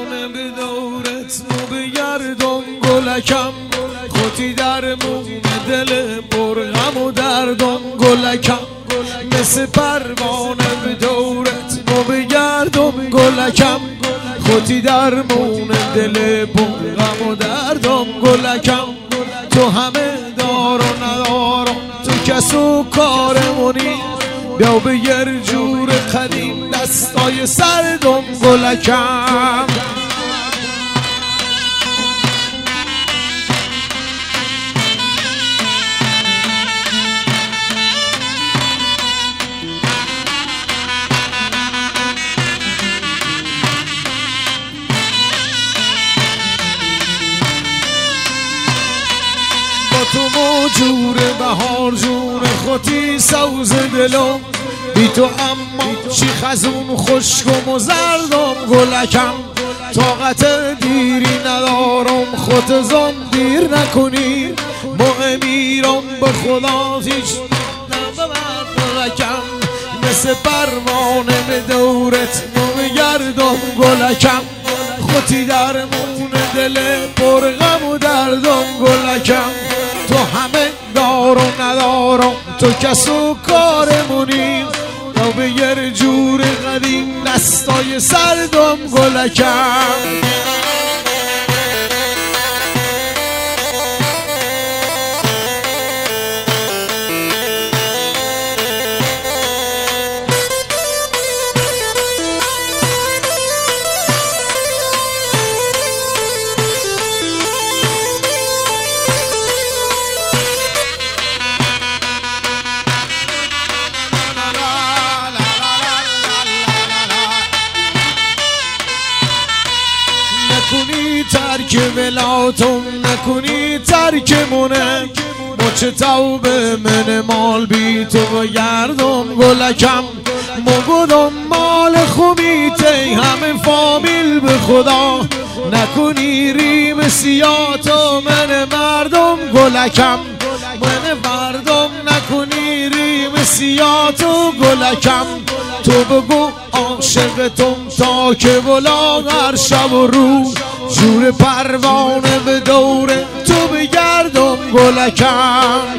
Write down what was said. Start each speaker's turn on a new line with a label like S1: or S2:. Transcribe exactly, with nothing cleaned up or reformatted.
S1: پروانه به دورت مو بگردم گلکم، خودی درمون دل پرغم و دردم گلکم، مثل پروانه به دورت مو بگردم گلکم، خودی درمون دل پرغم و دردم گلکم. تو همه دار و ندارم، تو کس و کارمونی، بیا بگر جور قدیم دستای سردم گلکم. تو موجور بهار جون خودی سوز دلم، بی تو اما چی خزون خشکم و زردم گلکم، طاقت دیری ندارم خود زن دیر نکنی، ما امیرم به خدا هیچ نبرد گلکم، مثل پروانه به دورت بگردم گلکم، خودی درمون دل پرغم و دردم گلکم. تو همه دار و ندارم، تو کس و کارمونی، تا به یر جور قدیم دستای سردم گلکم. نکنی ترک ولاتم، نکنی ترک مونه، مچ توبه من مال بی تو بگردم گلکم، مگودم مال خومیته همه فامیل به خدا، نکنی ریم سیاتو من مردم گلکم، من مردم نکنی ریم سیاتو گلکم. تو بگو عاشقتم تا که بلا هر شب و روز، جور پروانه به دوره تو بگردم گلکم.